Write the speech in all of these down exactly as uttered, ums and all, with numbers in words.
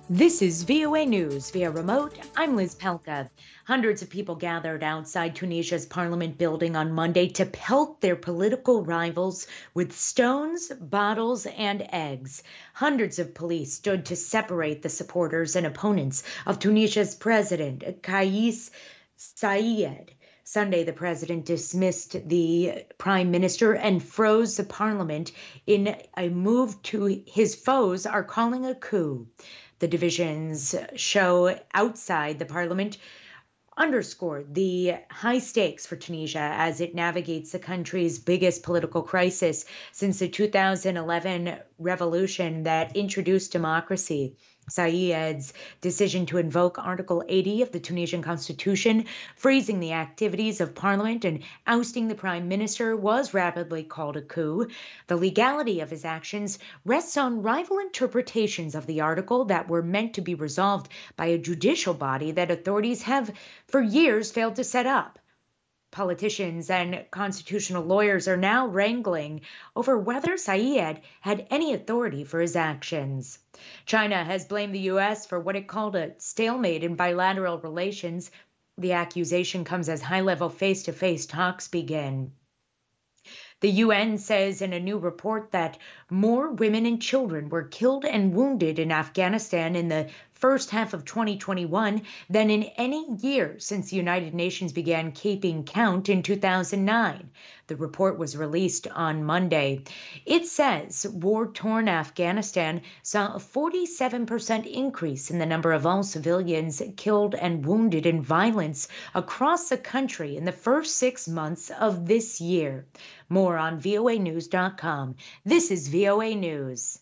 This is V O A News via remote. I'm Liz Pelka. Hundreds of people gathered outside Tunisia's parliament building on Monday to pelt their political rivals with stones, bottles, and eggs. Hundreds of police stood to separate the supporters and opponents of Tunisia's president, Kais Saied. Sunday, the president dismissed the prime minister and froze the parliament in a move to his foes are calling a coup. The divisions show outside the parliament underscored the high stakes for Tunisia as it navigates the country's biggest political crisis since the two thousand eleven revolution that introduced democracy. Saïed's decision to invoke Article eighty of the Tunisian constitution, freezing the activities of parliament and ousting the prime minister, was rapidly called a coup. The legality of his actions rests on rival interpretations of the article that were meant to be resolved by a judicial body that authorities have for years failed to set up. Politicians and constitutional lawyers are now wrangling over whether Saied had any authority for his actions. China has blamed the U S for what it called a stalemate in bilateral relations. The accusation comes as high-level face-to-face talks begin. The U N says in a new report that more women and children were killed and wounded in Afghanistan in the first half of twenty twenty-one than in any year since the United Nations began keeping count in two thousand nine. The report was released on Monday. It says war-torn Afghanistan saw a forty-seven percent increase in the number of all civilians killed and wounded in violence across the country in the first six months of this year. More on V O A news dot com. This is V O A News.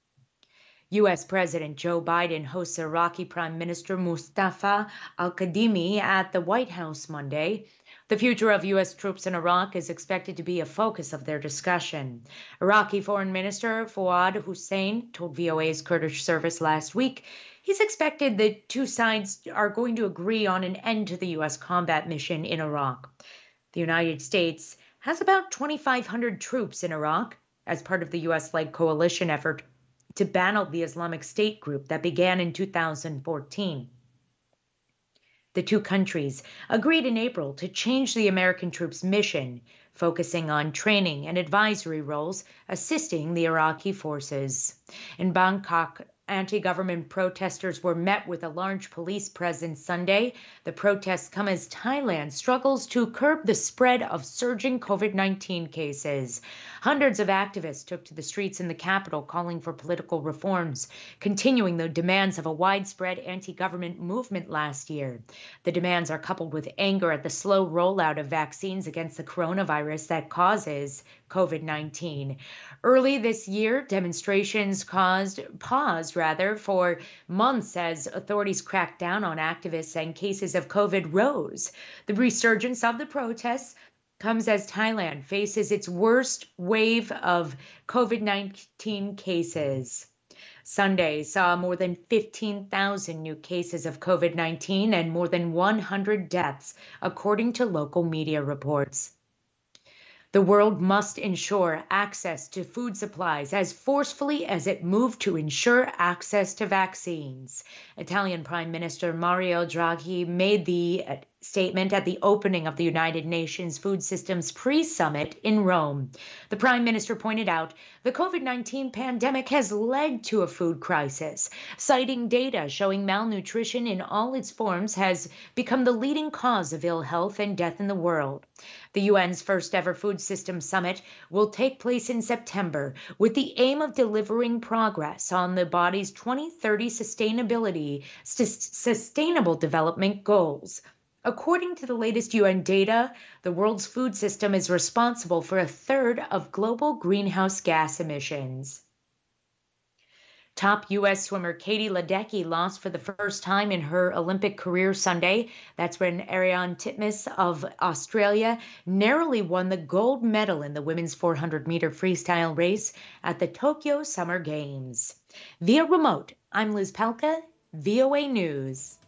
U S President Joe Biden hosts Iraqi Prime Minister Mustafa al-Kadhimi at the White House Monday. The future of U S troops in Iraq is expected to be a focus of their discussion. Iraqi Foreign Minister Fouad Hussein told V O A's Kurdish service last week he's expected the two sides are going to agree on an end to the U S combat mission in Iraq. The United States has about twenty-five hundred troops in Iraq as part of the U S-led coalition effort to battle the Islamic State group that began in two thousand fourteen. The two countries agreed in April to change the American troops' mission, focusing on training and advisory roles, assisting the Iraqi forces. In Bangkok, anti-government protesters were met with a large police presence Sunday. The protests come as Thailand struggles to curb the spread of surging COVID nineteen cases. Hundreds of activists took to the streets in the capital calling for political reforms, continuing the demands of a widespread anti-government movement last year. The demands are coupled with anger at the slow rollout of vaccines against the coronavirus that causes COVID nineteen. Early this year, demonstrations caused paused rather for months as authorities cracked down on activists and cases of COVID rose. The resurgence of the protests comes as Thailand faces its worst wave of COVID nineteen cases. Sunday saw more than fifteen thousand new cases of COVID nineteen and more than one hundred deaths, according to local media reports. The world must ensure access to food supplies as forcefully as it moved to ensure access to vaccines. Italian Prime Minister Mario Draghi made the statement at the opening of the United Nations Food Systems Pre-Summit in Rome. The Prime Minister pointed out the COVID nineteen pandemic has led to a food crisis, citing data showing malnutrition in all its forms has become the leading cause of ill health and death in the world. The U N's first ever Food Systems Summit will take place in September with the aim of delivering progress on the body's twenty thirty sustainability, sustainable development goals. According to the latest U N data, the world's food system is responsible for a third of global greenhouse gas emissions. Top U S swimmer Katie Ledecky lost for the first time in her Olympic career Sunday. That's when Ariarne Titmus of Australia narrowly won the gold medal in the women's four hundred meter freestyle race at the Tokyo Summer Games. Via remote, I'm Liz Pelka, V O A News.